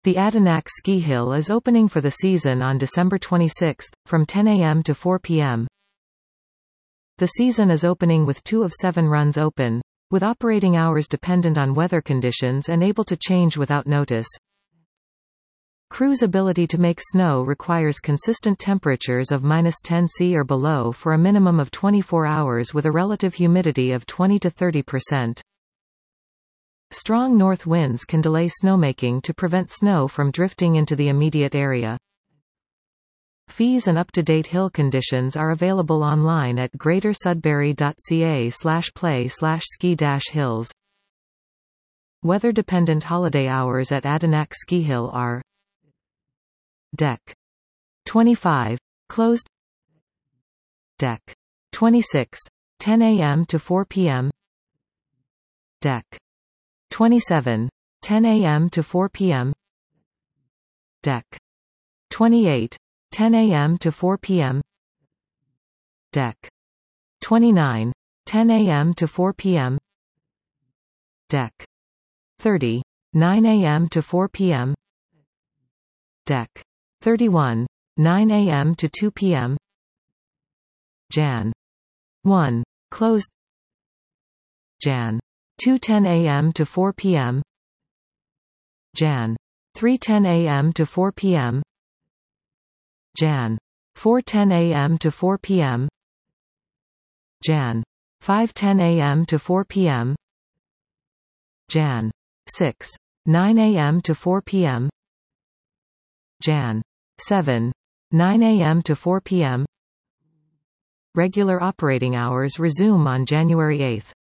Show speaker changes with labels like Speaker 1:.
Speaker 1: The Adinak Ski Hill is opening for the season on December 26, from 10 a.m. to 4 p.m. The season is opening with 2 of 7 runs open, with operating hours dependent on weather conditions and able to change without notice. Crew's ability to make snow requires consistent temperatures of -10 C or below for a minimum of 24 hours with a relative humidity of 20 to 30%. Strong north winds can delay snowmaking to prevent snow from drifting into the immediate area. Fees and up-to-date hill conditions are available online at greatersudbury.ca/play/ski-hills. Weather-dependent holiday hours at Adinak Ski Hill are: Deck 25, closed. Deck 26, 10 a.m. to 4 p.m. Deck 27, 10 a.m. to 4 p.m. Deck 28, 10 a.m. to 4 p.m. Deck 29, 10 a.m. to 4 p.m. Deck 30, 9 a.m. to 4 p.m. Deck 31, 9 a.m. to 2 p.m. Jan 1, closed. Jan 2, 10 a.m. to 4 p.m. Jan 3, 10 a.m. to 4 p.m. Jan 4, 10 a.m. to 4 p.m. Jan 5, 10 a.m. to 4 p.m. Jan 6, 9 a.m. to 4 p.m. Jan 7, 9 a.m. to 4 p.m. Regular operating hours resume on January 8.